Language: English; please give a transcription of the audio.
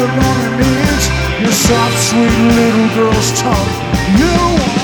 you're gonna need your soft, sweet little girl's tongue. You